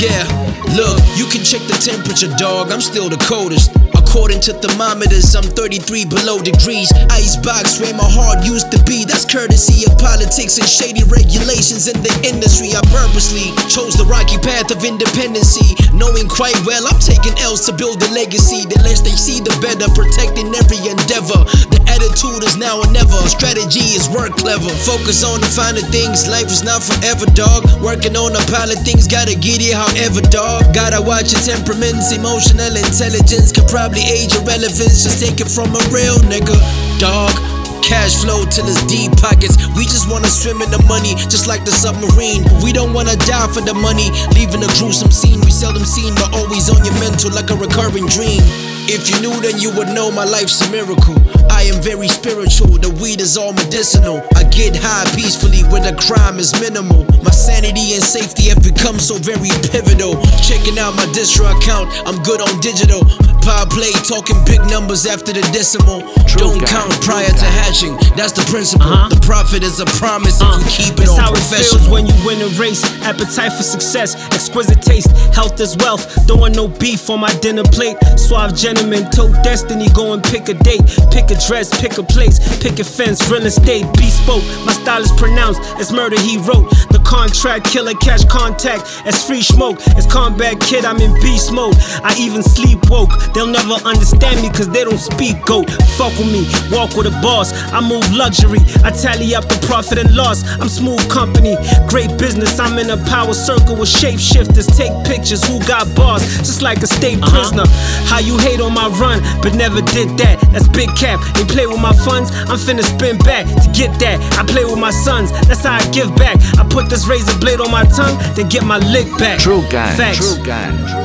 Yeah, look, you can check the temperature, dog, I'm still the coldest. According to thermometers, I'm 33 below degrees. Icebox where my heart used to be. That's courtesy of politics and shady regulations in the industry. I purposely chose the rocky path of independency, knowing quite well I'm taking L's to build a legacy. The less they see, the better, protecting every endeavor. The attitude is now or never, strategy is work clever. Focus on the finer things, life is not forever, dog. Working on a pile of things, gotta get it however, dog. Gotta watch your temperaments, emotional intelligence could probably age irrelevance. Just take it from a real nigga, dog. Cash flow till it's deep pockets. We just wanna swim in the money, just like the submarine. We don't wanna die for the money, leaving a gruesome scene. We seldom seen, but always on your mental like a recurring dream. If you knew, then you would know my life's a miracle. I am very spiritual, the weed is all medicinal. I get high peacefully when the crime is minimal. My sanity and safety have become so very pivotal. Checking out my distro account, I'm good on digital. Power play, talking big numbers after the decimal. Don't count prior to hatching, that's the principle. The profit is a promise if you keep it on how professional. It feels when you win a race. Appetite for success, exquisite taste, health is wealth. Don't want no beef on my dinner plate. Suave gentleman, tote destiny, go and pick a date. Pick a dress, pick a place, pick a fence, real estate, bespoke. My style is pronounced, it's murder he wrote. The contract, killer cash contact, it's free smoke. It's combat kid, I'm in beast mode. I even sleep woke. They'll never understand me cause they don't speak goat. Fuck with me, walk with a boss. I move luxury, I tally up the profit and loss. I'm smooth company, great business. I'm in a power circle with shapeshifters. Take pictures, who got bars, just like a state prisoner. How you hate on my run, but never did that. That's big cap, they play with my funds. I'm finna spin back to get that. I play with my sons, that's how I give back. I put this razor blade on my tongue, then get my lick back. True gang, Facts. true gang.